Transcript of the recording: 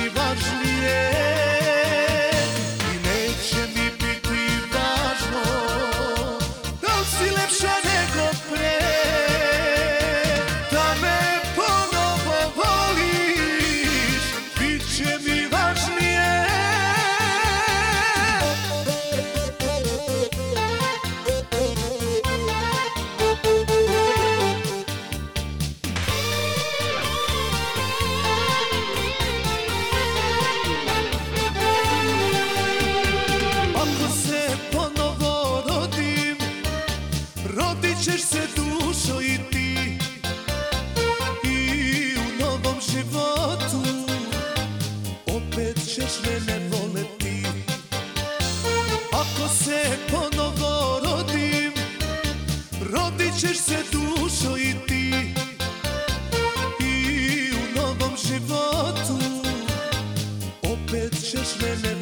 mi važnije i neće mi biti važno da li si lepša nego pre, da me ponovo voliš, bit će mi važnije. Rodit ćeš se dušo i ti i u novom životu opet ćeš mene voleti. Ako se ponovo rodim, rodit ćeš se dušo i ti i u novom životu opet ćeš mene